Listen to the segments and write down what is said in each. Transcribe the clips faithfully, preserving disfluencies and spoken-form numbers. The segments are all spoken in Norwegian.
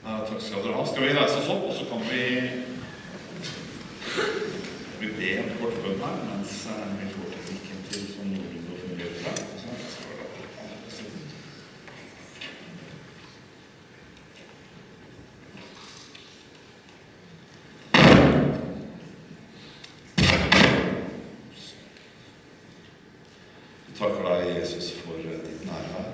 Ja, takk skal dere ha. Skal vi reise oss opp, og så kan vi, vi be en kort bønn her, mens vi får teknikken til som noen å fungere fra. Vi takker deg, Jesus, for ditt nærvær.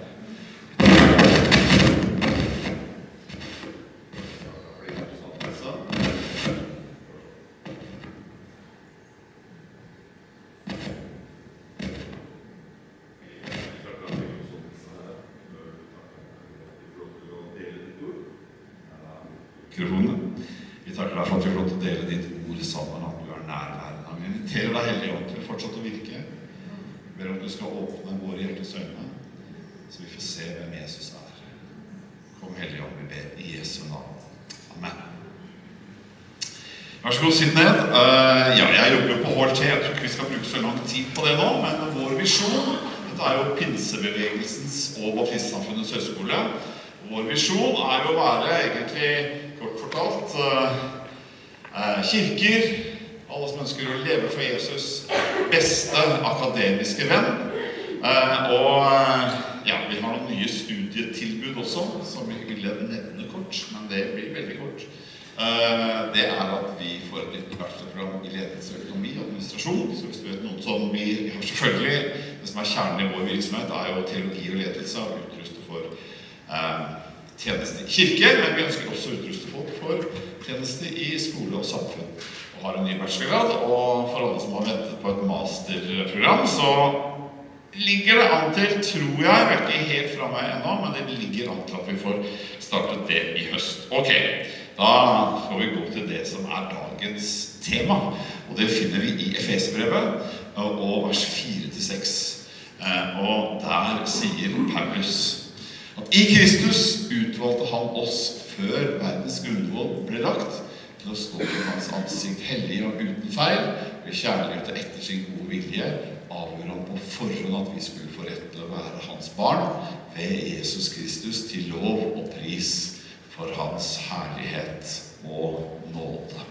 Vi takker deg for at vi får lov til å dele ditt ord sammen, at du er nærværende. Vi inviterer deg, Hellige Ånd, til å fortsette å virke. Vi ber om at du skal åpne våre hjertes øyne, så vi får se hvem Jesus er. Kom, Hellige Ånd, vi ber i Jesu navn. Amen. Vær så god, sitt ned. Uh, ja, jeg jobber på H L T. Jeg tror ikke vi skal bruke så lang tid på det nå, men vår visjon, dette er jo Pinsebevegelsens og Baptistsamfunnets høyskole. Vår visjon er jo å være egentlig kort fortalt eh, kirker, alle som ønsker å leve for Jesus, beste akademiske venn. Eh, og ja, vi har noen nye studietilbud også, som vi vil nevne kort, men det blir veldig kort. Eh, det er at vi får et nytt bachelorprogram i ledelse, økonomi og administrasjon. Så hvis du vet noen som vi, vi har selvfølgelig, det som er kjernen i vår virksomhet, er jo teologi og ledelse, og utruste for eh, tjeneste i kirke, men vi ønsker også å utruste folk for tjeneste i skole og samfunn. Og har en ny bachelorgrad, og for alle som har ventet på et masterprogram, så ligger det an til, tror jeg, vi er ikke helt fremme ennå, men det ligger an til at vi får startet det i høst. Ok, da får vi gå til det som er dagens tema, og det finner vi i Efesbrevet, og vers fire til seks. Og der sier Paulus at i Kristus utvalgte han oss før verdens grunnvoll ble lagt til å stå for hans ansikt hellig og uten feil, ved kjærlighet og etter sin gode vilje, avgjør han på forhånd at vi skulle få rett til å være hans barn ved Jesus Kristus til lov og pris for hans herlighet og nåde.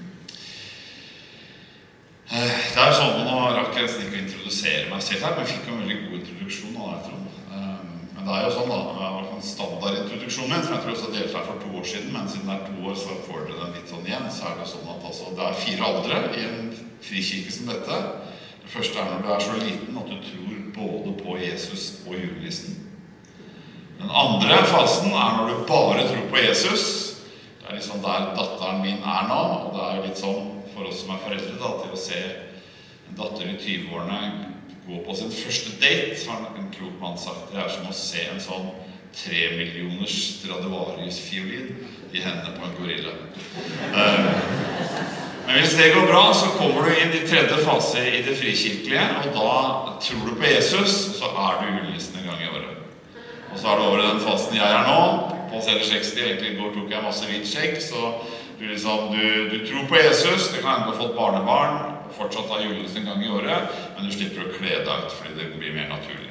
Det er sånn, nå rakk jeg nesten ikke å introdusere meg selv her, men jeg fikk en veldig god introduksjon av deg, Trond. Men det er jo sånn da, det var en standardintroduksjon min, som jeg tror også delte her for to år siden, men siden det er to år så får dere den litt sånn igjen, så er det sånn at altså, det er fire aldre i en frikirke som dette. Det første er når du er så liten at du tror både på Jesus og julenissen. Den andre fasen er når du bare tror på Jesus. Det er liksom der datteren min er nå, og det er litt sånn for oss som er foreldre da, til å se en datter i tyve-årene gå på sin første date, har en klok mann sagt. Det er som å se en sånn tre millioners Stradivarius-fiolin i hendene på en gorilla. Um, men hvis det går bra, så kommer du inn i tredje fase i det frikirkelige, og da tror du på Jesus, så er du julenissen en gang i året. Og så er det over den fasen jeg er nå, på C L seksti, egentlig i går tok jeg masse hvit skjegg, så du, liksom, du, du tror på Jesus, du kan enda ha fått barnebarn, fortsatt ha julenissen en gang i året, men du slipper å kle deg ut fordi det blir mer naturlig.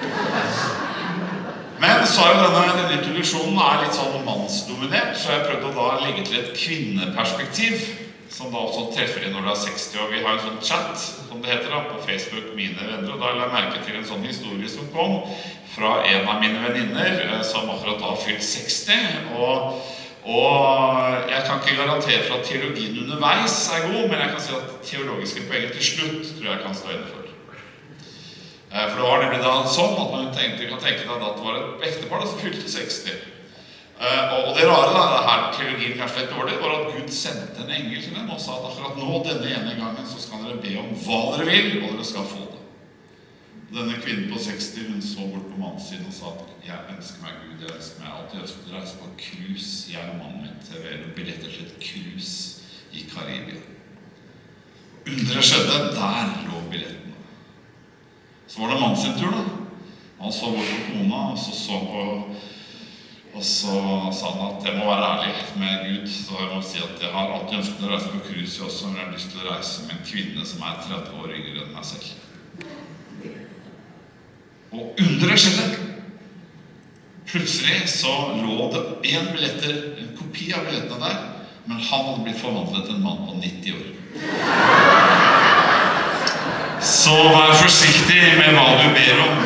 Men så er jo denne, denne introduksjonen er litt sånn mannsdominert, så jeg prøvde å da legge til et kvinneperspektiv, som da også treffer inn når du er seksti, og vi har en sånn chat, som det heter da, på Facebook, mine venner, og da la jeg merke til en sånn historie som kom fra en av mine venninner, som akkurat da fylt seksti, og Og jeg kan ikke garantere for at teologien underveis er god, men jeg kan si at teologiske poenger til slutt tror jeg kan stå inne for. For det var nemlig da sånn at man tenkte, kan tenke deg at det var et ektepar som fylte seksti. Og det rare da, det her teologien kanskje litt dårlig, var at Gud sendte en engel til dem og sa at akkurat nå, denne ene gangen, så skal dere be om hva dere vil, og dere skal få det. Denne kvinnen på seksti, hun så bort på mannssiden og sa at jeg ønsker meg Gud, jeg ønsker meg alt, jeg ønsker å reise på krus, jeg og mannen min til å billetter til et krus i Karibia. Underet skjedde, der lå billettene. Så var det mannen sin tur da. Han så bort på kona, og så så på, og så sa han at jeg må være ærlig med Gud, så jeg må si at jeg har alltid ønsket å reise på krus jeg også, men jeg har lyst til å reise med en kvinne som er tretti år yngre enn meg selv. Og underet skjedde. Plutselig så lå det en billetter, en kopi av billettene der, men han hadde blitt forvandlet til en mann på nitti år. Så vær forsiktig med hva du ber om.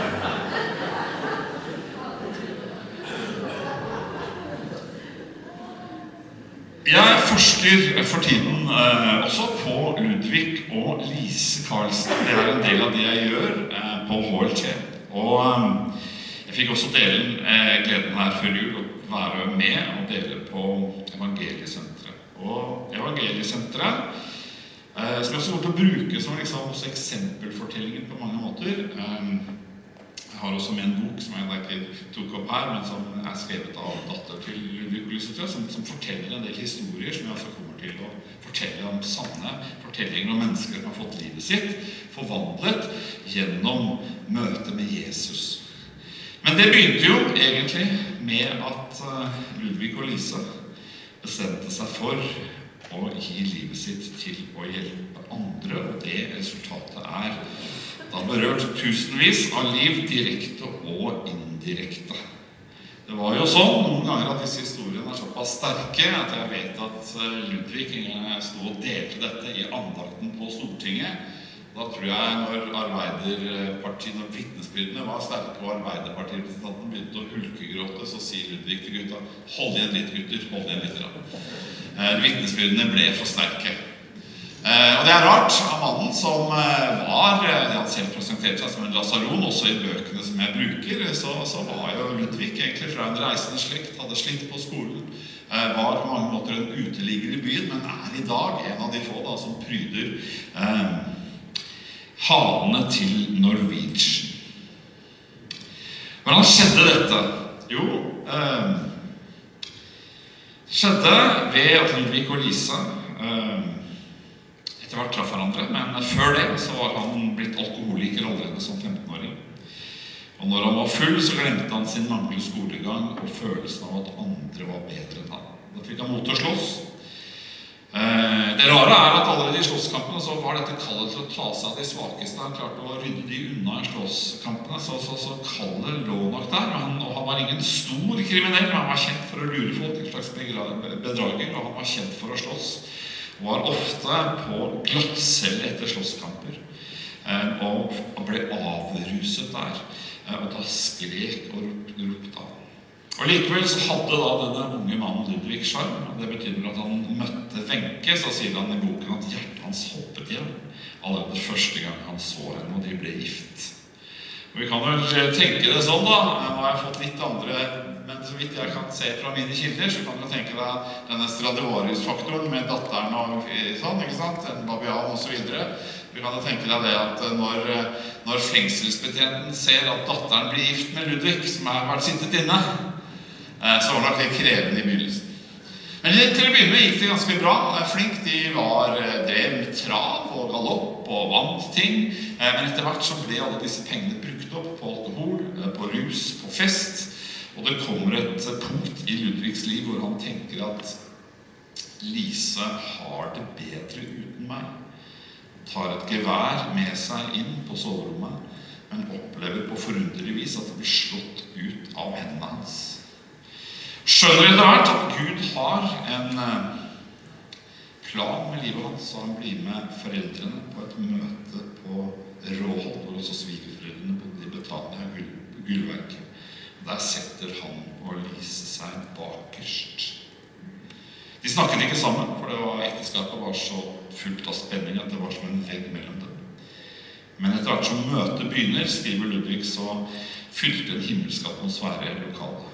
Jeg forsker for tiden eh, også på Ludvig og Lise Carlsen. Det er en del av det jeg gjør eh, på H L T. Og eh, jeg fikk også dele eh, gleden her før jul å være med og dele på Evangeliesenteret. Og Evangeliesenteret, eh, som jeg også går til å bruke som liksom, også eksempelfortellingen på mange måter. Eh, Jeg har også med en bok som jeg ikke tok opp her, men som er skrevet av datter til Ludvig og Lise, som, som forteller en del historier som jeg også kommer til å fortelle om sanne fortellinger om mennesker som har fått livet sitt forvandlet gjennom møtet med Jesus. Men det begynte jo egentlig med at Ludvig og Lise bestemte seg for å gi livet sitt til å hjelpe andre, og det resultatet er det har berørt tusenvis av liv direkte og indirekte. Det var jo sånn noen ganger at disse historiene er såpass sterke at jeg vet at Ludvig stod og delte dette i andakten på Stortinget. Da tror jeg når Arbeiderpartiet, når vitnesbyrdene var sterke og Arbeiderpartirepresentanten begynte å hulkegråte, så sier Ludvig til gutta: hold igjen litt gutter, hold igjen litt rann. Vitnesbyrdene ble for sterke. Eh, og det er rart av mannen som eh, var, det han selv presenterte seg som en lasaron, også i bøkene som jeg bruker, så, så var jo Ludvig egentlig fra en reisende slekt, hadde slitt på skolen, eh, var på mange måter en uteligger i byen, men er i dag en av de få da, som pryder eh, halene til Norwegian. Hvordan skjedde dette? Jo, eh, skjedde ved at Ludvig og Lise eh, etter hvert traff hverandre, men før det så var han blitt alkoholiker allerede som femten-åring. Og når han var full, så glemte han sin manglende skolegang og følelsen av at andre var bedre enn han. Da fikk han mot til å slåss. Det rare er at allerede i slåsskampene så var dette kallet til å ta seg av de svakeste. Han klarte å rydde de unna i slåsskampene, så, så, så kallet lå nok der. Han, og han var ingen stor kriminell, men han var kjent for å lure folk, en slags bedrager, og han var kjent for å slåss. Og var ofte på glattcelle etter slåsskamper, og ble avruset der, og da skrek og ropte han. Og likevel så hadde da denne unge mannen Ludvig sjarm, og det betyr at han møtte Wenche, så sier han i boken at hjertet hans hoppet igjen, allerede første gang han så henne, og de ble gift. Og vi kan vel tenke det sånn da, nå har jeg fått litt andre, men så vidt jeg kan se fra mine kilder, så kan du tenke deg denne Stradivarius-faktoren med datteren og sånn, ikke sant? En babian og så videre. Vi kan jo tenke deg det at når, når fengselsbetjenten ser at datteren blir gift med Ludvig, som har vært sittet inne, så var det krevende i begynnelsen. Men til å begynne med gikk det ganske bra. Flink, de var drev med trav og galopp og vant ting. Men etter hvert så ble alle disse pengene brukt opp på alkohol, på rus, på fest. Og det kommer et punkt i Ludvigs liv hvor han tenker at Lise har det bedre uten meg. Han tar et gevær med seg inn på soverommet, men opplever på forunderlig vis at det blir slått ut av hendene hans. Skjønner etter hvert at Gud har en plan med livet hans, og han blir med foreldrene på et møte på Råholt, hvor også svigerforeldrene bodde i Betania, gullverket. Der setter han og Lise seg bakerst. De snakket ikke sammen, for det var, ekteskapet var så fullt av spenning at det var som en vegg mellom dem. Men etter hvert som møtet begynner, skriver Ludvig, så fylte en himmelsk atmosfære i lokalet.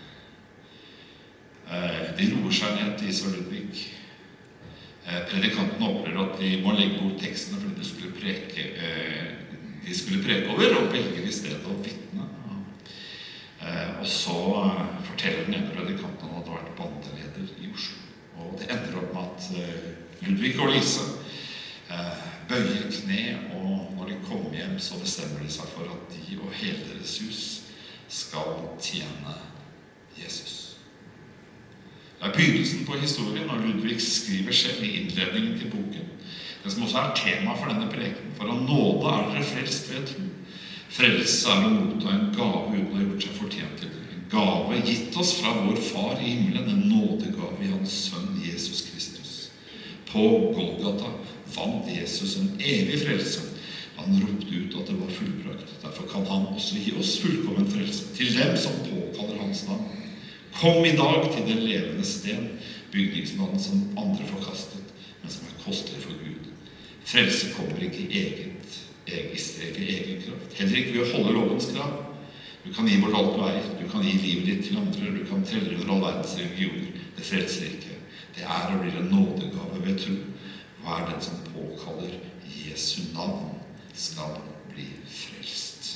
De roer seg ned til Lise og Ludvig. Predikanten opplever at de må legge bort tekstene fordi de skulle preke, de skulle preke over, og velger i stedet å vitne. Og så forteller den ene predikanten at han hadde vært bandeleder i Oslo. Og det ender opp med at Ludvig og Lise bøyer kne, og når de kommer hjem så bestemmer de seg for at de og hele deres hus skal tjene Jesus. Det er begynnelsen på historien, og Ludvig skriver selv i innledningen til boken. Det som også er tema for denne preken: for av nåde er dere frelst ved tro. Frelse er å motta en gave uten å ha gjort seg fortjent til det. En gave gitt oss fra vår far i himmelen, en nådegave i hans sønn Jesus Kristus. På Golgata vant Jesus en evig frelse. Han ropte ut at det var fullbrakt. Derfor kan han også gi oss fullkommen frelse, til dem som påkaller hans navn. Kom i dag til den levende sten, bygningsmannen som andre forkastet, men som er kostelig for Gud. Frelse kommer ikke i eget, eget, egen kraft, heller ikke ved å holde lovens krav. Du kan gi bort alt du eier, du kan gi livet ditt til andre, du kan trelle under all verdens religioner. Det frelser ikke. Det er og blir en nådegave ved tro. Hva er den som påkaller Jesu navn, skal bli frelst.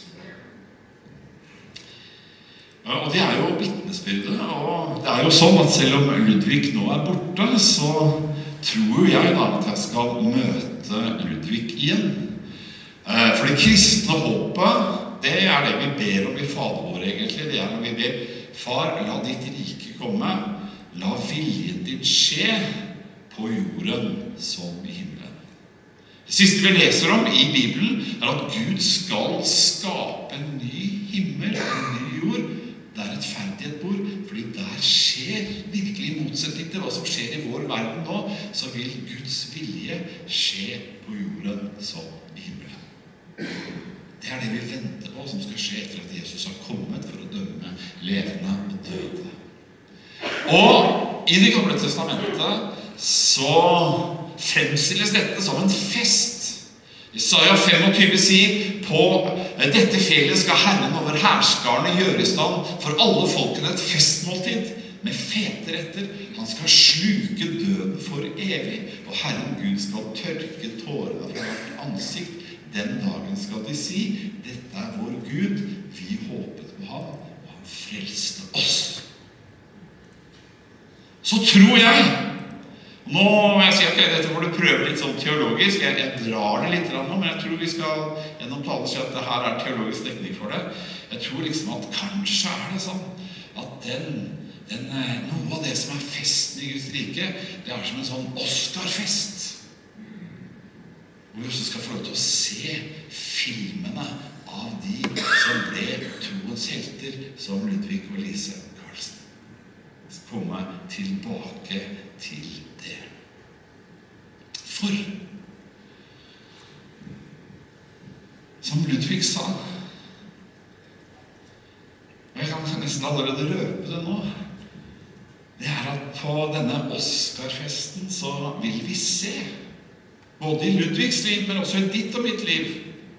Ja, og det er jo vitnesbyrdet, og det er jo sånn at selv om Ludvig nå er borte, så tror jeg da at jeg skal møte Ludvig igjen. For det kristne håpet, det er det vi ber om i Fader vår egentlig. Det er når vi ber, Far, la ditt rike komme, la viljen din skje på jorden som i himmelen. Det siste vi leser om i Bibelen er at Gud skal skape en ny himmel, en ny jord, der rettferdighet bor, fordi der skjer virkelig i motsetning til hva som skjer i vår verden nå, så vil Guds vilje skje på jorden som i himmelen. Det er det vi venter på som skal skje etter at Jesus har kommet for å dømme levende og døde. Og i Det gamle testamentet så fremstilles dette som en fest. Jesaja tjuefem sier, på dette fjellet skal Herren over hærskarene gjøre i stand for alle folkene et festmåltid med fete retter. Han skal sluke døden for evig, og Herren Gud skal tørke tårene fra hvert ansikt. Den dagen skal de si, dette er vår Gud, vi håpet på ham, og han frelste oss. Så tror jeg, nå må jeg si, ok, dette får du prøve litt sånn teologisk, jeg, jeg drar det litt nå, men jeg tror vi skal gjennom talen si at det her er teologisk dekning for det. Jeg tror liksom at kanskje er det sånn, at den, den, noe av det som er festen i Guds rike, det er som en sånn Oscar-fest. Hvor vi også skal få lov til å se filmene av de som ble troens helter, som Ludvig og Lise Karlsen. Vi skal komme tilbake til det. For, som Ludvig sa, og jeg kan nesten allerede røpe det nå, det er at på denne Oscar-festen så vil vi se, både i Ludvigs liv, men også i ditt og mitt liv,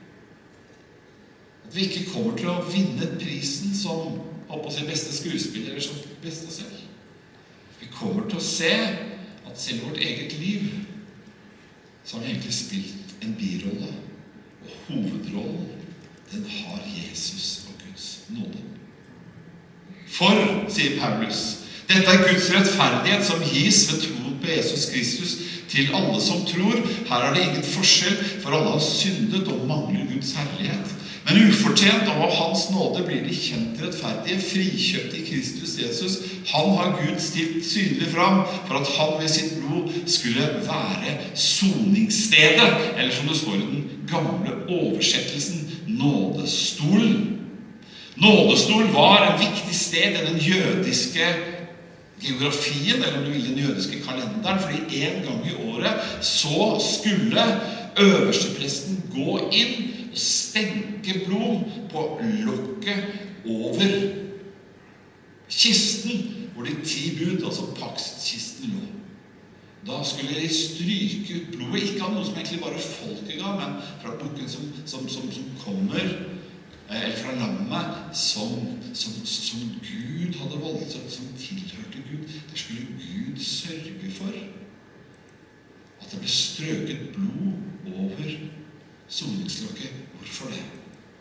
at vi ikke kommer til å vinne prisen som på sin beste skuespiller eller som beste selv. Vi kommer til å se at selv vårt eget liv så har vi egentlig spilt en birolle, og hovedrollen, den har Jesus og Guds nåde. For, sier Paulus, dette er Guds rettferdighet som gis ved troen på Jesus Kristus til alle som tror. Her er det ingen forskjell, for alle har syndet og mangler Guds herlighet. Men ufortjent og av hans nåde blir de kjent rettferdige, frikjøpt i Kristus Jesus. Han har Gud stilt synlig fram for at han ved sitt blod skulle være soningsstedet, eller som det står i den gamle oversettelsen, nådestolen. Nådestol var en viktig sted i den jødiske geografien, eller om du vil den jødiske kalenderen, fordi en gang i året så skulle øverstepresten gå inn og stenke blod på lokket over kisten, hvor de ti bud, altså paktkisten, lå. Da skulle de stryke ut blodet, ikke av noe som egentlig bare folket ga, men fra bukken som, som, som, som kommer, eller fra lammet som, som, som Gud hadde valgt, som tilhørte Gud. Det skulle Gud sørge for at det ble strøket blod over soningslokket. Hvorfor det?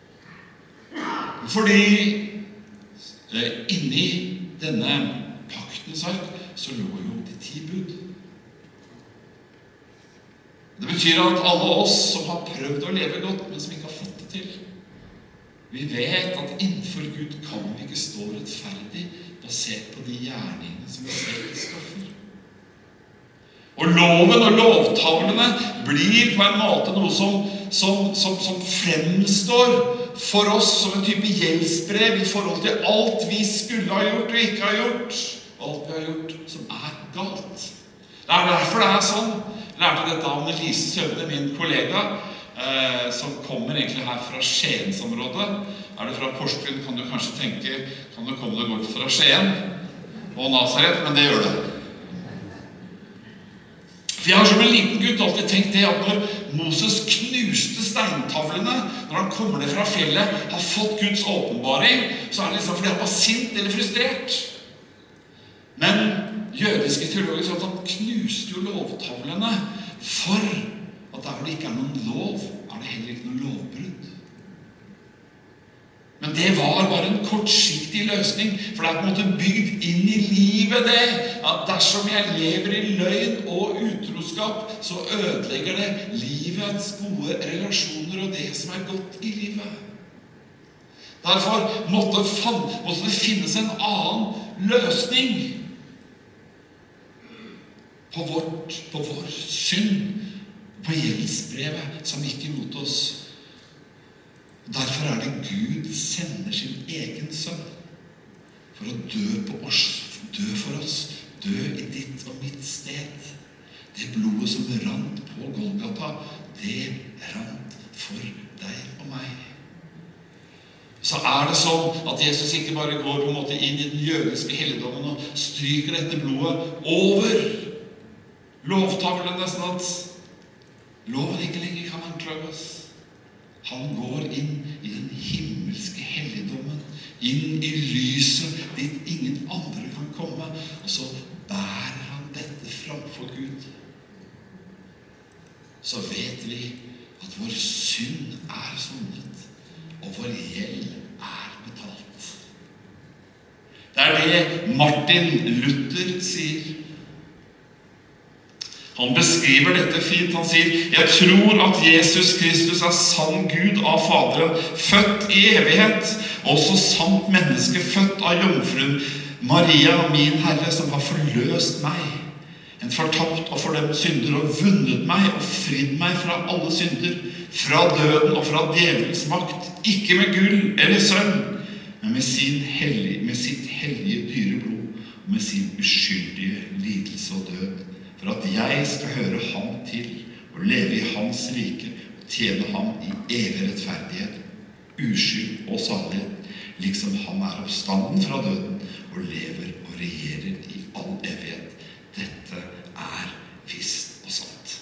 Fordi eh, inni denne paktens ark så lå jo de ti bud. Det betyr at alle oss som har prøvd å leve godt, men som ikke har fått det til, vi vet at innenfor Gud kan vi ikke stå rettferdig basert på de gjerningene som vi selv skaffer. Og loven og lovtavlene blir på en måte noe som, som, som, som fremstår for oss som en type gjeldsbrev i forhold til alt vi skulle ha gjort og ikke ha gjort. Alt vi har gjort som er galt. Det er derfor det er sånn. Jeg lærte dette av Annelise Søvne, min kollega, eh, som kommer egentlig her fra Skiensområdet. Er du fra Porsgrunn, kan du kanskje tenke, kan du komme deg godt fra Skien og Nazaret, men det gjør det. For jeg har som en liten gutt alltid tenkt det at når Moses knuste steintavlene, når han kommer ned fra fjellet, har fått Guds åpenbaring, så er det liksom fordi han var sint eller frustrert. Men jødiske teologer sa at han knuste jo lovtavlene for at der hvor det ikke er noen lov, er det heller ikke noen lovbrudd. Men det var bare en kortsiktig løsning, for det er på en måte bygd inn i livet det, at dersom jeg lever i løgn og utroskap, så ødelegger det livets gode relasjoner og det som er godt i livet. Derfor måtte, måtte det finnes en annen løsning på, vårt, på vår synd, på gjeldsbrevet som gikk imot oss. Derfor er det Gud sender sin egen sønn for å dø på oss, dø for oss, dø i ditt og mitt sted. Det blodet som rant på Golgata, det rant for deg og meg. Så er det sånn at Jesus ikke bare går på en måte inn i den jødiske helligdommen og stryker dette blodet over lovtavlen nesten at loven ikke lenger kan anklage oss. Han går inn i den himmelske helligdommen, inn i lyset dit ingen andre kan komme, og så bærer han dette framfor Gud. Så vet vi at vår synd er sonet, og vår gjeld er betalt. Det er det Martin Luther sier. Han beskriver dette fint. Han sier, jeg tror at Jesus Kristus er sann Gud av Faderen, født i evighet, også sant menneske, født av jomfruen Maria, min Herre, som har forløst meg, en fortapt og fordømt synder, og vunnet meg og fridd meg fra alle synder, fra døden og fra djevelens makt, ikke med gull eller sølv, men med, sin hellige, med sitt hellige dyre blod, og med sin uskyldige lidelse og død, for at jeg skal høre ham til og leve i hans rike og tjene ham i evig rettferdighet, uskyld og salighet, liksom han er oppstanden fra døden og lever og regjerer i all evighet. Dette er visst og sant.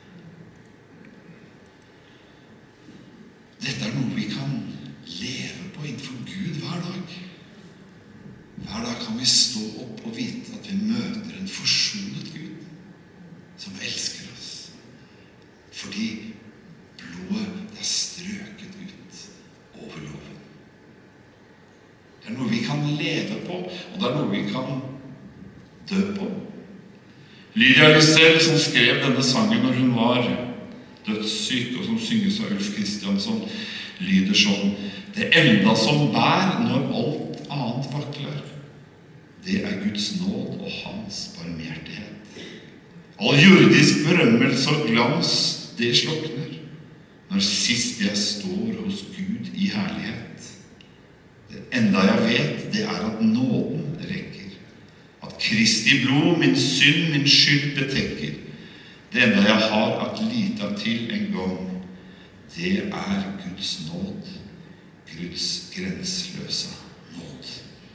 Dette er noe vi kan leve på innenfor Gud hver dag. Hver dag kan vi stå opp og vite at vi møter en forsonet Gud som elsker oss, fordi blodet er strøket ut over loven. Det er noe vi kan leve på, og det er noe vi kan dø på. Lydia Lysell, som skrev denne sangen når hun var dødssyk, og som synges av Ulf Kristiansson, lyder sånn: det enda som bær når alt annet vakler, det er Guds nåd og hans barmhjertighet. All jordisk berømmelse og glans, det slokner, når sist jeg står hos Gud i herlighet. Det enda jeg vet, det er at nåden rekker, at Kristi blod min synd, min skyld betekker. Det enda jeg har at lita til en gang, det er Guds nåd, Guds grenseløse nåd.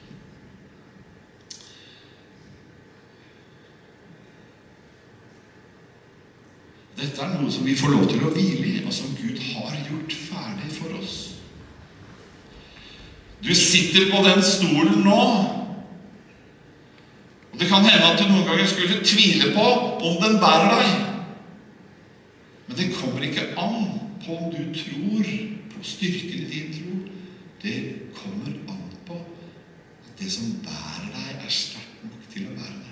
Dette er noe som vi får lov til å hvile i, og som Gud har gjort ferdig for oss. Du sitter på den stolen nå, og det kan hende at du noen ganger skulle tvile på om den bærer deg. Men det kommer ikke an på om du tror på styrken i din tro. Det kommer an på at det som bærer deg er sterkt nok til å bære deg.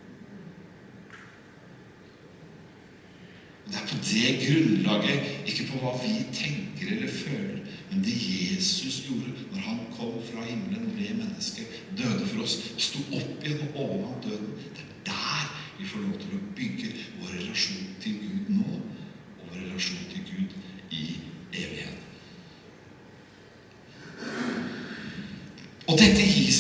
Det er på det grunnlaget, ikke på hva vi tenker eller føler, men det Jesus gjorde når han kom fra himmelen, ble menneske, døde for oss, og sto opp igjen og overvant døden. Det er der vi får lov til å bygge vår relasjon til Gud nå, og vår relasjon til Gud i evigheten.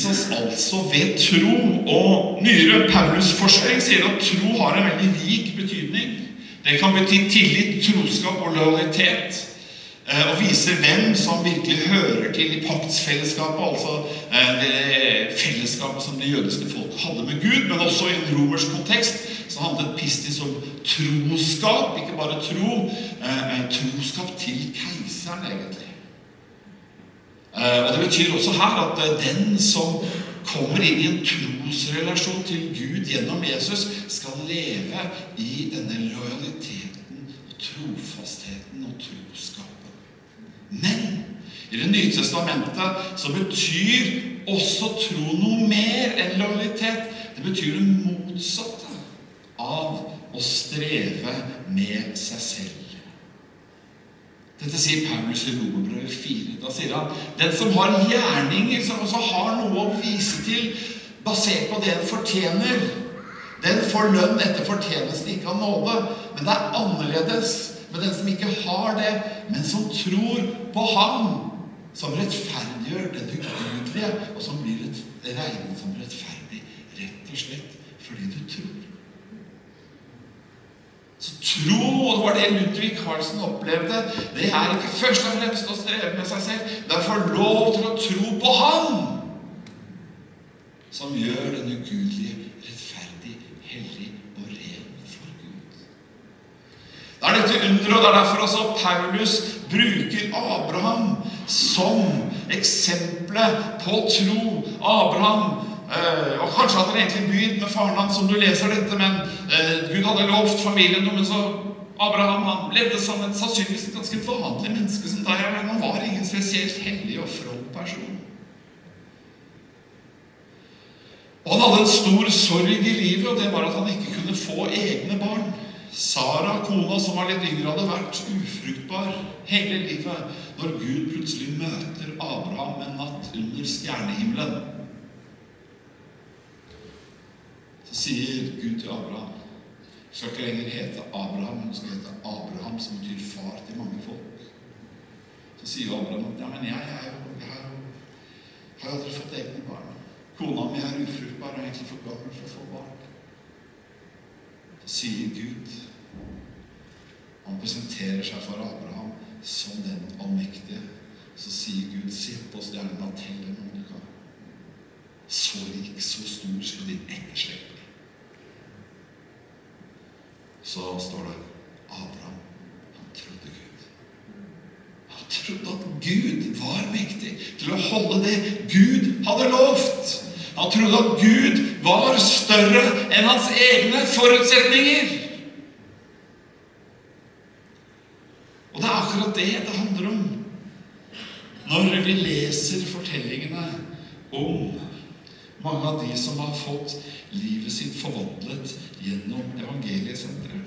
oss altså ved tro, og nyere Paulus-forskning sier at tro har en veldig rik betydning. Det kan bety tillit, troskap og lojalitet, og viser hvem som virkelig hører til i paktsfellesskapet, altså det fellesskapet som det jødiske folk hadde med Gud, men også i en romersk kontekst så handlet pistis om troskap, ikke bare tro, men troskap til keiseren egentlig. Og det betyr også her at den som kommer inn i en trosrelasjon til Gud gjennom Jesus skal leve i denne lojaliteten, trofastheten og troskapen. Men i det nye testamentet så betyr også tro noe mer enn lojalitet. Det betyr det motsatte av å streve med seg selv. Dette sier Paulus i Romerbrevet fire. Da sier han, den som har gjerninger, som også har noe å vise til, basert på det den fortjener, den får lønn etter fortjeneste, ikke av nåde. Men det er annerledes med den som ikke har det, men som tror på ham, som rettferdiggjør den ugudelige, og som blir regnet som rettferdig, rett og slett fordi du tror. Så tro, og det var det Ludvig Carlsen opplevde, det er ikke først og fremst å streve med seg selv, det er å få lov til å tro på ham, som gjør den ugudelige rettferdig, hellig og ren for Gud. Det er dette under, og det er derfor også Paulus bruker Abraham som eksempel på tro. Abraham, Uh, og kanskje hadde han egentlig begynt med faren hans, som du leser dette, men uh, Gud hadde lovt familien noe, men så Abraham, han levde som en sannsynligvis et ganske vanlig menneske som deg, men han var ingen spesielt hellig og from person. Og han hadde en stor sorg i livet, og det var at han ikke kunne få egne barn. Sara, kona som var litt yngre, hadde vært ufruktbar hele livet, når Gud plutselig møter Abraham en natt under stjernehimmelen. Så sier Gud til Abraham, du skal ikke lenger hete Abraham, men du skal hete Abraham, som betyr far til mange folk. Så sier Abraham, ja, men jeg, jeg, jeg, jeg har jo aldri fått egne barn. Kona mi er ufruktbar og egentlig for gammel for å få barn. Så sier Gud, han presenterer seg for Abraham som den allmektige. Så sier Gud, se på stjernen og tell dem om du kan. Så rik, så stor skal din etterslekt bli. Så står det, Abraham, han trodde Gud. Han trodde at Gud var mektig til å holde det Gud hadde lovt. Han trodde at Gud var større enn hans egne forutsetninger. Og det er akkurat det det handler om når vi leser fortellingene om mange av de som har fått livet sitt forvandlet gjennom evangeliesenteret.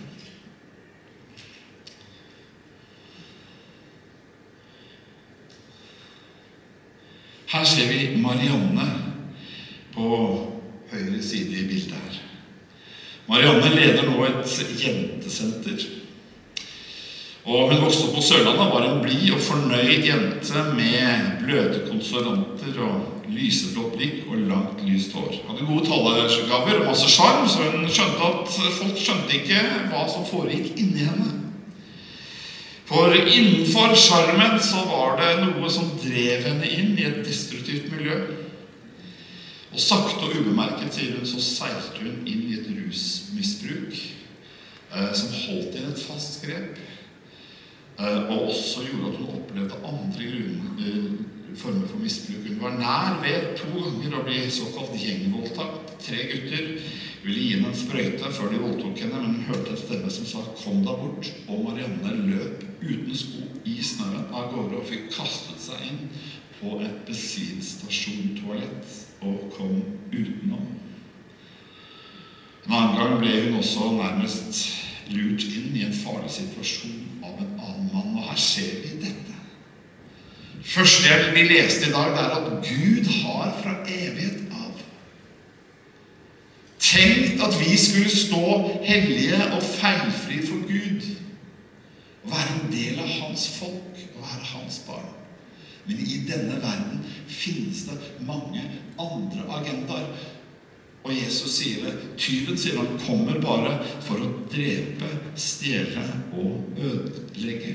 Her ser vi Marianne på høyre side i bildet her. Marianne leder nå et jentesenter. Og hun vokste opp på Sørlandet, var en blid og fornøyd jente med bløte konsonanter og lyseblått blikk og langt lyst hår. Hun hadde gode talegaver og masse charm, så hun skjønte at folk skjønte ikke hva som foregikk inni henne. For innenfor charmen så var det noe som drev henne inn i et destruktivt miljø. Og sakte og ubemerket, sier hun, så seilte hun inn i et rusmisbruk eh, som holdt inn et fast grep. Uh, og også gjorde at hun opplevde andre grunn, uh, former for misbruk. Hun var nær ved to ganger å bli såkalt gjengvoldtatt. Tre gutter ville gi henne en sprøyte før de voldtok henne, men hun hørte en stemme som sa, kom da bort, og Marianne løp uten sko i snøen av gårde og fikk kastet seg inn på et bensinstasjontoalett og kom utenom. En annen gang ble hun også nærmest lurt inn i en farlig situasjon av en annen mann, og her ser vi dette. Første vi leste i dag, det er at Gud har fra evighet av tenkt at vi skulle stå hellige og feilfri for Gud, og være en del av hans folk, og være hans barn. Men i denne verden finnes det mange andre agendaer. Og Jesus sier det, tyven sier han kommer bare for å drepe, stjele og ødelegge.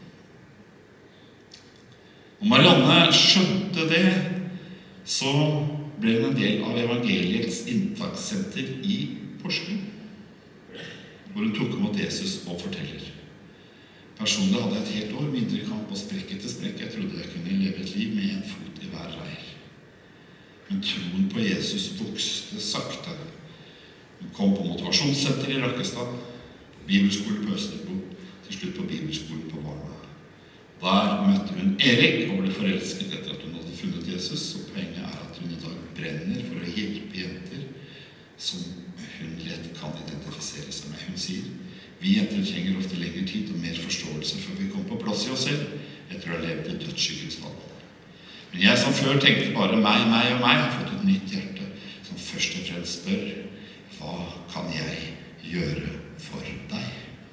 Og Marianne skjønte det, så ble hun en del av evangeliets inntakssenter i Porsgrunn, hvor hun tok imot Jesus og forteller. Personlig hadde jeg et helt år mindre kamp og sprekk etter sprekk. Jeg trodde jeg kunne leve et liv med en fot i hver leir. Men troen på Jesus vokste sakte. Hun kom på motivasjonssenter i Rakkestad, på bibelskole på Østerbro, til slutt på bibelskolen på Varna. Der møtte hun Erik og ble forelsket etter at hun hadde funnet Jesus, og poenget er at hun i dag brenner for å hjelpe jenter som hun lett kan identifisere seg med. Hun sier, vi jenter trenger ofte lengre tid og mer forståelse før vi kommer på plass i oss selv, etter å ha levd i dødsskyggens fall. Men jeg som før tenkte bare meg, meg og meg, har fått et nytt hjerte som først og fremst spør, hva kan jeg gjøre for deg?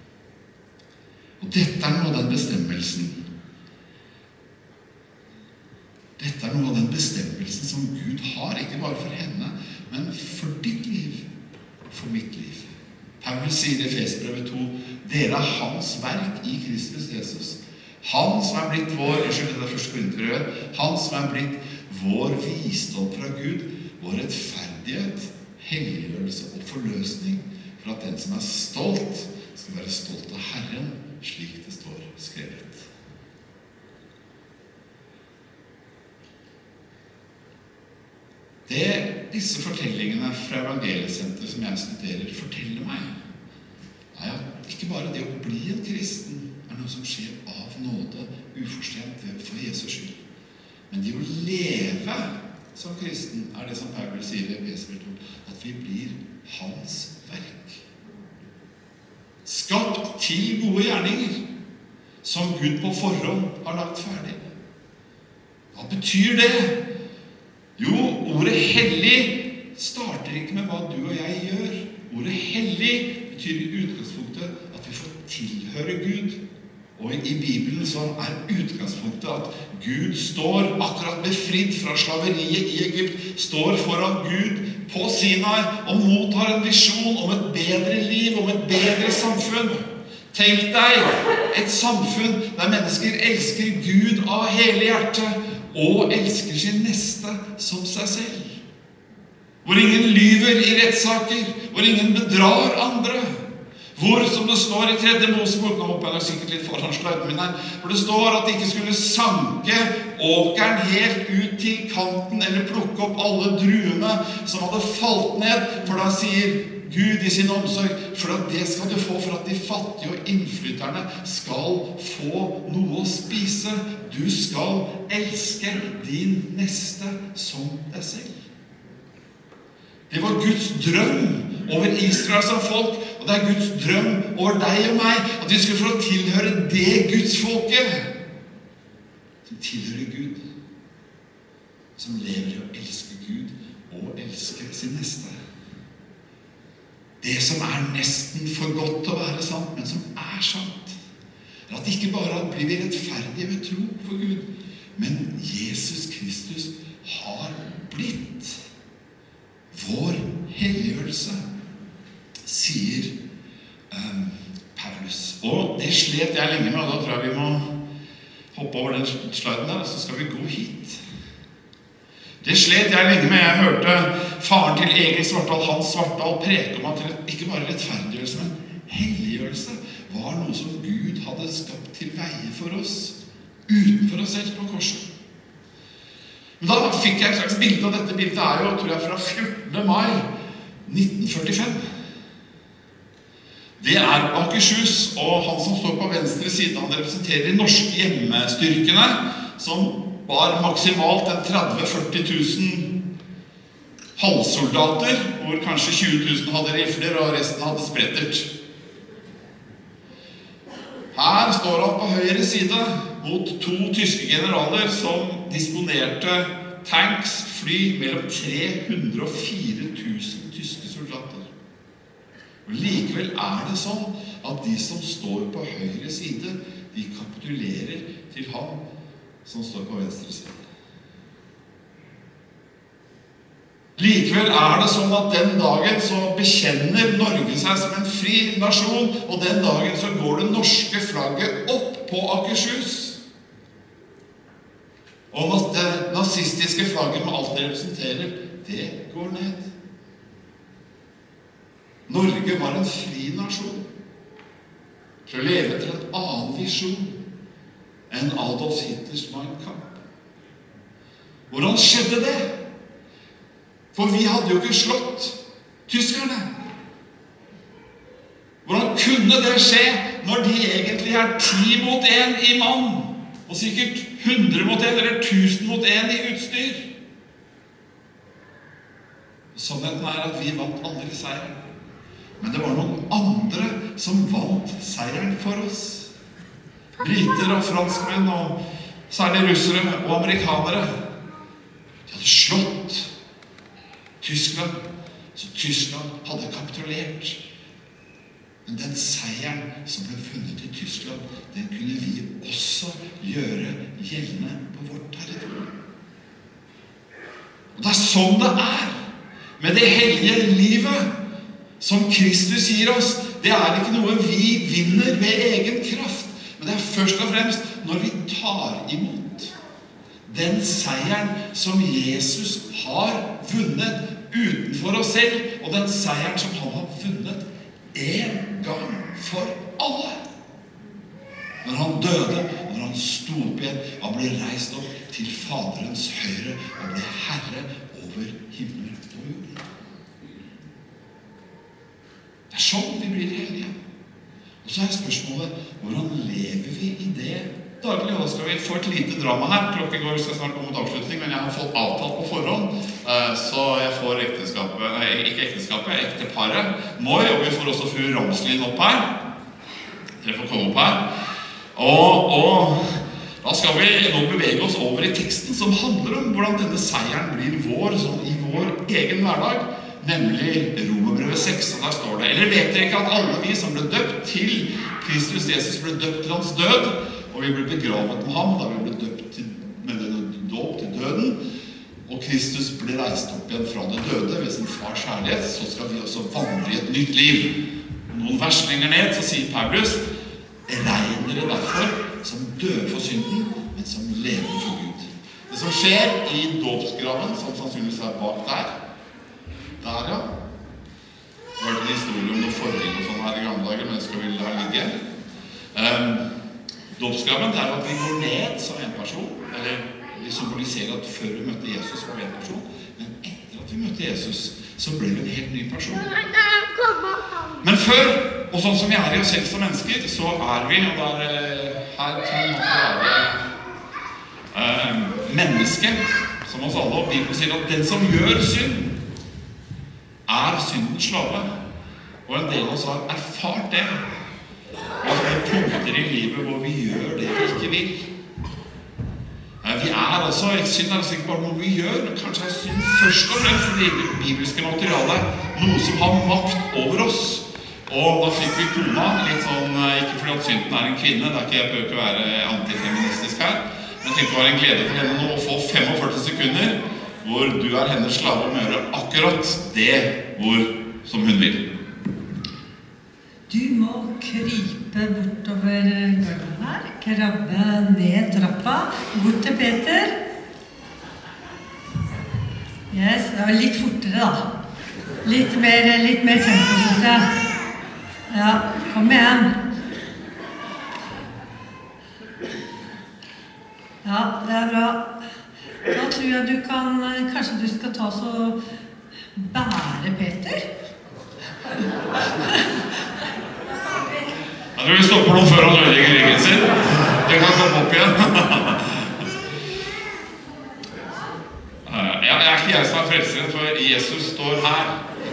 Og dette er noe av den bestemmelsen. Dette er noe av den bestemmelsen som Gud har, ikke bare for henne, men for ditt liv, for mitt liv. Paulus sier i Efesbrevet to, dere er hans verk i Kristus Jesus. Han som er blitt vår, unnskyld, det er første Korinterbrev, han som er blitt vår visdom fra Gud, vår rettferdighet, helliggjørelse og forløsning, for at den som er stolt, skal være stolt av Herren, slik det står skrevet. Det disse fortellingene fra Evangeliesenteret som jeg studerer forteller meg, er at ikke bare det å bli en kristen er noe som skjer av nåde, uforstjent for Jesus skyld. Men det å leve som kristen er det som Paulus sier i Efesbrevet to, at vi blir hans verk. Skapt til gode gjerninger, som Gud på forhånd har lagt ferdig. Hva betyr det? Jo, ordet hellig starter ikke med hva du og jeg gjør. Ordet hellig betyr i utgangspunktet at vi får tilhøre Gud. Og i Bibelen så er utgangspunktet at Gud står akkurat befridd fra slaveriet i Egypt, står foran Gud på Sinai og mottar en visjon om et bedre liv, om et bedre samfunn. Tenk deg et samfunn der mennesker elsker Gud av hele hjertet, og elsker sin neste som seg selv. Hvor ingen lyver i rettssaker, hvor ingen bedrar andre. Hvor, som det står i tredje Mosebok, nå håper jeg sikkert litt foran sløyden min her, hvor det står at de ikke skulle sanke åkeren helt ut til kanten, eller plukke opp alle druene som hadde falt ned, for da sier Gud i sin omsorg, for at det skal du få, for at de fattige og innflytterne skal få noe å spise. Du skal elske din neste som deg selv. Det var Guds drøm over Israel som folk, og det er Guds drøm over deg og meg, at vi skulle få tilhøre det Guds folket, som tilhører Gud, som lever i å elske Gud og elske sin neste. Det som er nesten for godt til å være sant, men som er sant, er at ikke bare blir vi rettferdige ved tro for Gud, men Jesus Kristus har blitt vår helliggjørelse, sier um, Paulus. Og det slet jeg lenge med, og da tror jeg vi må hoppe over den sliden der, og så skal vi gå hit. Det slet jeg lenge med. Jeg hørte faren til Egil Svartdal, Hans Svartdal, preke om at ikke bare rettferdiggjørelse, men helliggjørelse var noe som Gud hadde skapt til veie for oss, utenfor oss selv på korset. Men da fikk jeg et slags bilde, og dette bildet er jo, tror jeg, fra fjortende mai nitten førtifem. Det er Akershus, og han som står på venstre side, han representerer de norske hjemmestyrkene, som var maksimalt en tretti til førti tusen halvsoldater, hvor kanskje tjue tusen hadde rifler, og resten hadde sprettert. Her står han på høyre side mot to tyske generaler som disponerte tanks, fly, mellom tre hundre og fire tusen tyske soldater. Og likevel er det sånn at de som står på høyre side, de kapitulerer til ham som står på venstre side. Likevel er det sånn at den dagen så bekjenner Norge seg som en fri nasjon, og den dagen så går det norske flagget opp på Akershus. Og det nazistiske flagget med alt det representerer, det går ned. Norge var en fri nasjon til å leve etter en annen visjon enn Adolf Hitlers Mein Kampf. Hvordan skjedde det? For vi hadde jo ikke slått tyskerne. Hvordan kunne det skje når de egentlig er ti mot en i mann, og sikkert hundre mot en eller tusen mot en i utstyr? Sannheten er at vi vant aldri seieren. Men det var noen andre som vant seieren for oss. Briter og franskmenn, og særlig russere og amerikanere. De hadde slått Tyskland, så Tyskland hadde kapitulert. Men den seieren som ble funnet i Tyskland, den kunne vi også gjøre gjeldende på vårt territorium. Og det er sånn det er med det hellige livet som Kristus gir oss. Det er ikke noe vi vinner ved egen kraft, men det er først og fremst når vi tar imot den seieren som Jesus har vunnet utenfor oss selv, og den seieren som han har vunnet en gang for alle. Når han døde, når han sto opp igjen, han ble reist opp til Faderens høyre og ble herre over himmel og jord. Det er sånn vi blir hellige. Og så er spørsmålet, hvordan lever vi i det daglig? Og da skal vi få et lite drama her. Klokken går, vi skal snart komme mot avslutning, men jeg har fått avtalt på forhånd. Så jeg får ekteskapet, nei, ikke ekteskapet, ekteparet, Moi, og vi får også fru Ramslin opp her. Dere får komme opp her. Og, og da skal vi nå bevege oss over i teksten som handler om hvordan denne seieren blir vår, sånn i vår egen hverdag. Nemlig Romerbrevet seks, og der står det: eller vet dere ikke at alle vi som ble døpt til Kristus Jesus ble døpt til hans død, og vi ble begravet med ham da vi ble døpt til, med denne dåp til døden, og Kristus ble reist opp igjen fra det døde ved sin fars kjærlighet, så skal vi også vandre i et nytt liv. Noen vers lenger ned så sier Paulus: regn dere derfor som døde for synden, men som lever for Gud. Det som skjer i dåpsgraven, som sannsynligvis er bak der, der, ja. Det var en historie om noe forring og sånn her i gamle dager, men det skal vi la ligge. Um, Dåpsgraven, det er at vi går ned som en person, eller vi symboliserer at før vi møtte Jesus var vi en person, men etter at vi møtte Jesus, så ble vi en helt ny person. Men før, og sånn som vi er i oss selv som mennesker, så er vi, og det er her kan man være uh, menneske, som oss alle, og Bibelen sier at den som gjør synd, er syndens slave. Og en del av oss har erfart det. Og at det er punkter i livet hvor vi gjør det vi ikke vil. Vi er altså, synd er altså ikke bare noe vi gjør, men kanskje er synd først og fremst for det bibelske materialet, noe som har makt over oss. Og da fikk vi kona litt sånn, ikke fordi at synden er en kvinne, det er ikke, jeg bør ikke være antifeministisk her, men jeg tenkte det var en glede for henne nå å få femogførti sekunder hvor du er hennes slave og gjør akkurat det hvor, som hun vil. Du må krype bortover gulvet her, krabbe ned trappa, bort til Peter. Yes, det var litt fortere da. Litt mer, litt mer tempo, synes jeg. Ja, kom igjen. Ja, det er bra. Da tror jeg du kan, kanskje du skal ta så bære Peter? Jeg tror vi stopper noe før han ødelegger ryggen sin. Det kan komme opp igjen. Ja, jeg er ikke jeg som er frelseren, for Jesus står her.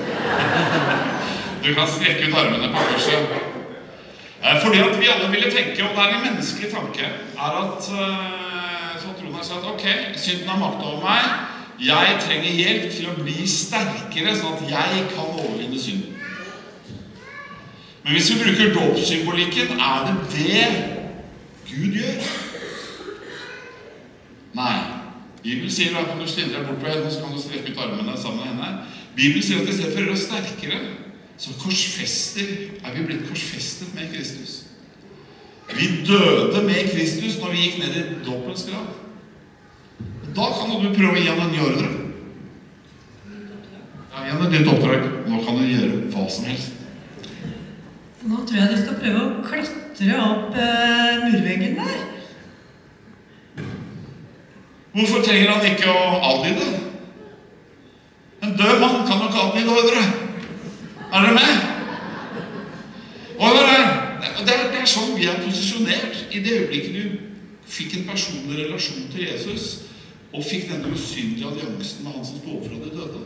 Du kan strekke ut armene på korset. Fordi at vi alle ville tenke, og det er en menneskelig tanke, er at så troen har sagt, ok, synden har makt over meg, jeg trenger hjelp til å bli sterkere, sånn at jeg kan overvinne synden. Men hvis vi bruker dåpssymbolikken, er det det Gud gjør. Nei. Bibelen sier at når du stiller deg bort på henne, så kan du strekke ut armene sammen med henne. Bibelen sier at i stedet for å gjøre oss sterkere, så korsfester, er vi blitt korsfestet med Kristus. Vi døde med Kristus når vi gikk ned i dåpens grav. Da kan du prøve å gi han en ny ordre. Ja, igjen et nytt oppdrag. Nå kan du gjøre hva som helst. Nå tror jeg du skal prøve å klatre opp eh, murveggen der. Hvorfor trenger han ikke å adlyde? En død mann kan nok adlyde ordre. Er dere med? Og det er, det, er, det er sånn vi er posisjonert i det øyeblikket du fikk en personlig relasjon til Jesus og fikk denne usynlige alliansen med han som sto opp fra de døde.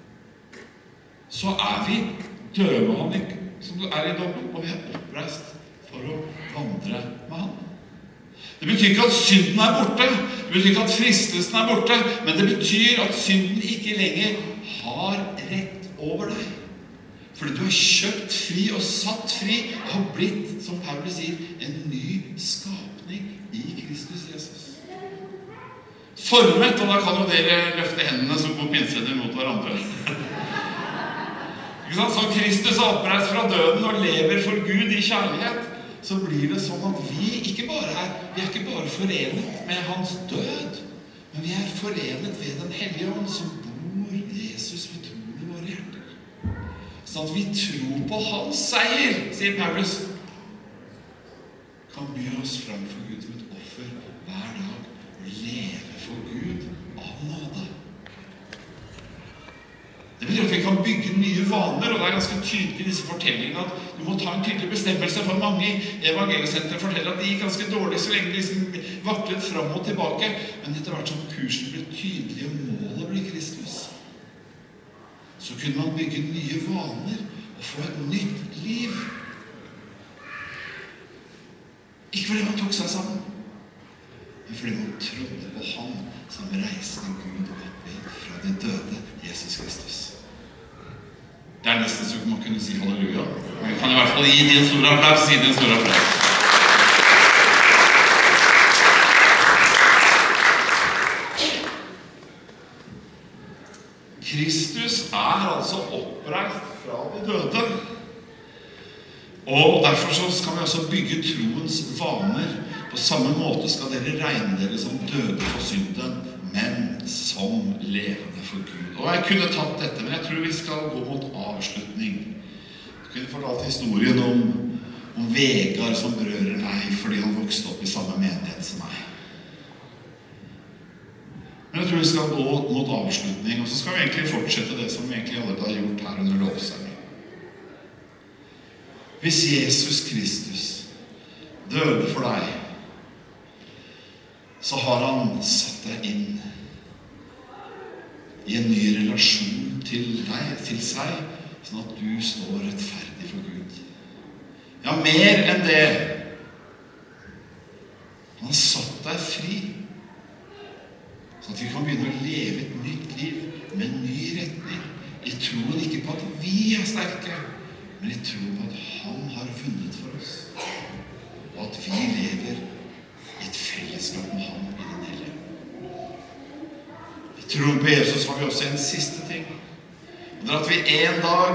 Så er vi døde med han som er i dåpen, og vi er oppreist for å vandre med han. Det betyr ikke at synden er borte, det betyr ikke at fristelsen er borte, men det betyr at synden ikke lenger har rett over deg. Fordi du har kjøpt fri og satt fri, og har blitt, som Paulus sier, en ny skapning i Kristus Jesus. Formet, og da kan jo dere løfte hendene som går pinseder mot hverandre. Så Kristus er oppreist fra døden og lever for Gud i kjærlighet, så blir det sånn at vi ikke bare er, vi er ikke bare forenet med hans død, men vi er forenet ved den hellige ånd som bor Jesus ved troen i våre hjerter. Sånn at vi tror på hans seier, sier Paulus, kan by oss fram for Gud som et offer hver dag og leve for Gud av nåde. Det betyr at vi kan bygge nye vaner, og det er ganske tydelig i disse fortellingene at du må ta en tydelig bestemmelse, for mange i evangeliesenteret forteller at de gikk ganske dårlig så lenge de liksom vaklet fram og tilbake, men etter hvert som kursen ble tydelig og målet ble Kristus, så kunne man bygge nye vaner og få et nytt liv. Ikke fordi man tok seg sammen, men fordi man trodde på han som reiste Gud opp fra de døde, Jesus Kristus. Det er nesten så man kunne si halleluja. Vi kan i hvert fall gi din store applaus, gi din store applaus. Kristus er altså oppreist fra de døde. Og derfor så skal vi også bygge troens vaner. På samme måte skal dere regne dere som døde for synden, men som levende for Gud. Og jeg kunne tatt dette, men jeg tror vi skal gå mot avslutning. Jeg kunne fortalt historien om, om Vegard som berører meg fordi han vokste opp i samme menighet som meg. Men jeg tror vi skal gå mot avslutning, og så skal vi egentlig fortsette det som vi egentlig allerede har gjort her under lovsangen. Hvis Jesus Kristus døde for deg, så har han satt deg inn i en ny relasjon til deg, til seg, sånn at du står rettferdig for Gud. Ja, mer enn det. Han har satt deg fri, sånn at vi kan begynne å leve et nytt liv med en ny retning. I troen ikke på at vi er sterke, men i troen på at han har vunnet for oss, og at vi lever i et fellesskap med ham i den hellige. I troen på Jesus har vi også en siste ting. Og det er at vi en dag,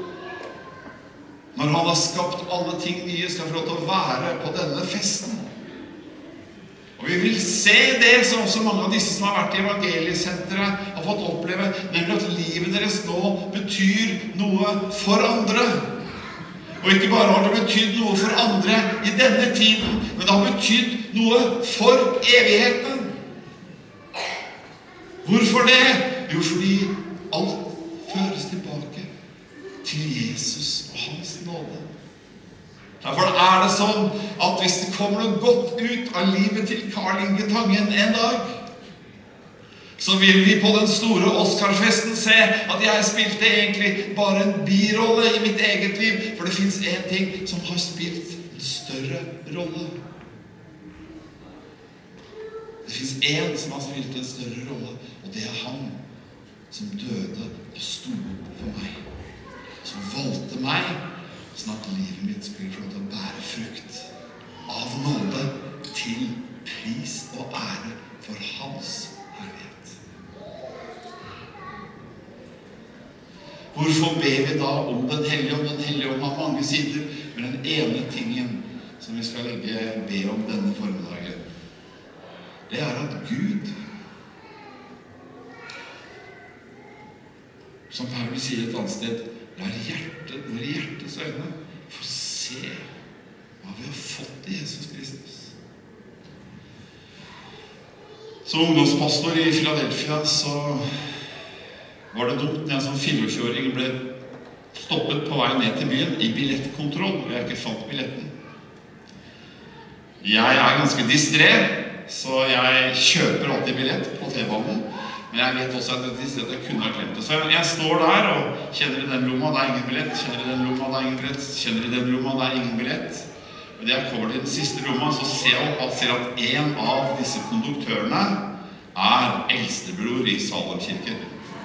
når han har skapt alle ting nye, skal få lov til å være på denne festen. Og vi vil se det som også mange av disse som har vært i evangeliesenteret har fått oppleve, nemlig at livet deres nå betyr noe for andre. Og ikke bare har det betydd noe for andre i denne tiden, men det har betydd noe for evigheten. Hvorfor det? Jo, fordi alt føres tilbake til Jesus og hans nåde. Derfor er det sånn at hvis det kommer noe godt ut av livet til Karl Inge Tangen en dag, så vil vi på den store Oscar-festen se at jeg spilte egentlig bare en birolle i mitt eget liv, for det finnes en ting som har spilt en større rolle. Det finnes en som har spilt en større rolle, og det er han som døde og sto opp for meg, som valgte meg, sånn at livet mitt skulle få lov til å bære frukt av nåde til pris og ære for hans Hvorfor ber vi da om den hellige ånd? Den hellige ånd har mange sider, men den ene tingen som vi skal legge be om denne formiddagen, det er at Gud, som Paulus sier et annet sted, lar hjertet, våre hjertets øyne få se hva vi har fått i Jesus Kristus. Som ungdomspastor i Philadelphia så var det dumt når jeg som fireogtjue-åring ble stoppet på vei ned til byen i billettkontroll, og jeg ikke fant billetten. Jeg er ganske distré, så jeg kjøper alltid billett på T-banen, men jeg vet også at jeg, at jeg kunne ha glemt det. Så jeg står der og kjenner i den lomma, det er ingen billett, kjenner i den lomma, det er ingen billett, kjenner i den lomma, det er ingen billett. Men da jeg kommer til den siste lomma, så ser jeg opp og ser at en av disse konduktørene er eldstebror i Salemkirken.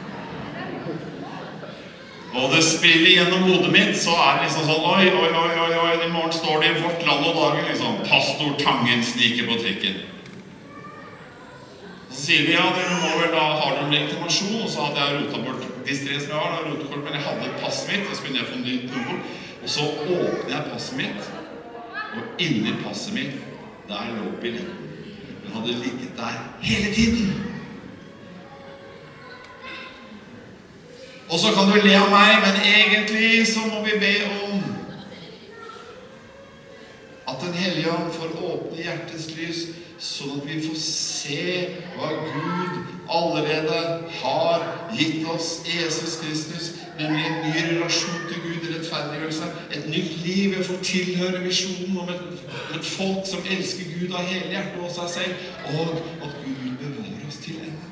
Og det spiller gjennom hodet mitt, så er det liksom sånn, oi, oi, oi, oi, oi, i morgen står det i Vårt Land og Dagen, liksom, pastor Tangen sniker på trikken. Så sier de, ja, dere må vel da ha en legitimasjon, og så hadde jeg rotet bort distré som jeg har, da, rotekort, men jeg hadde passet mitt, og så kunne jeg få nytt nummer, og så åpner jeg passet mitt, og inni passet mitt, der lå billetten. Den hadde ligget der hele tiden. Og så kan du le av meg, men egentlig så må vi be om at den hellige ånd får åpne hjertets lys, sånn at vi får se hva Gud allerede har gitt oss, Jesus Kristus, nemlig en ny relasjon til Gud, rettferdiggjørelse, et nytt liv. Vi får tilhøre visjonen om et, om et folk som elsker Gud av hele hjertet og seg selv, og at Gud vil bevare oss til ende.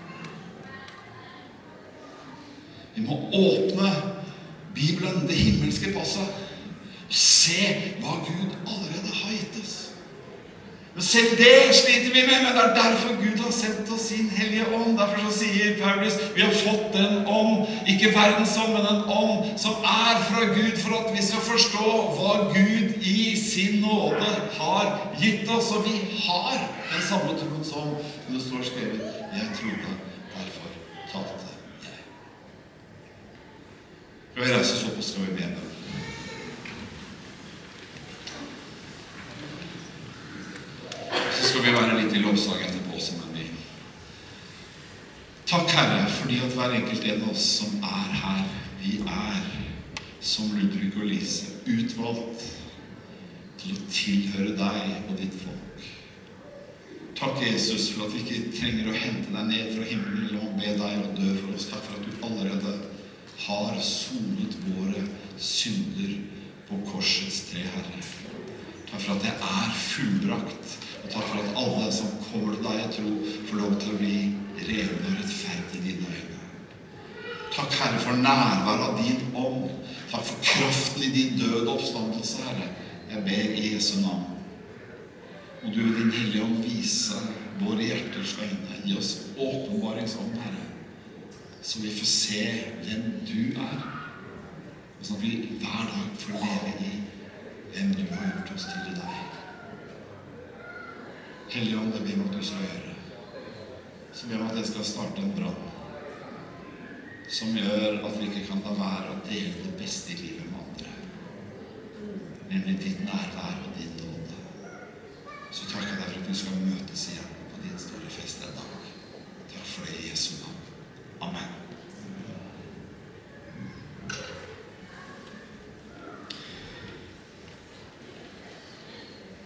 Vi må åpne Bibelen, det himmelske passet, og se hva Gud allerede har gitt oss. Men selv det sliter vi med, men det er derfor Gud har sendt oss sin hellige ånd. Derfor så sier Paulus, vi har fått den ånd, ikke verdens ånd, men en ånd som er fra Gud, for at vi skal forstå hva Gud i sin nåde har gitt oss. Og vi har den samme troen som det står skrevet, jeg trodde, derfor talte jeg. Skal vi reise oss opp og skal vi be dem? Så skal vi være litt i lovsang etterpå også, men vi takk Herre, fordi at hver enkelt en av oss som er her, vi er som Ludvig og Lise utvalgt til å tilhøre deg og ditt folk. Takk Jesus for at vi ikke trenger å hente deg ned fra himmelen eller å be deg og dø for oss. Takk for at du allerede har sonet våre synder på korsets tre, Herre. Takk for at det er fullbrakt. Og takk for at alle som kommer til deg i tro får lov til å bli rene og rettferdige i dine øyne. Takk, Herre, for nærvær av din ånd. Takk for kraften i din døde oppstandelse, Herre. Jeg ber i Jesu navn. Og du, din hellige ånd, vise våre hjerters øyne. Gi oss åpenbaringsånd, Herre. Så vi får se hvem du er. Og sånn at vi hver dag får leve i hvem du har gjort oss til i deg. Hellige ånd, det ber meg at du skal gjøre. Så ber meg at jeg skal starte en brann som gjør at vi ikke kan la være å dele det beste i livet med andre. Nemlig ditt nærvær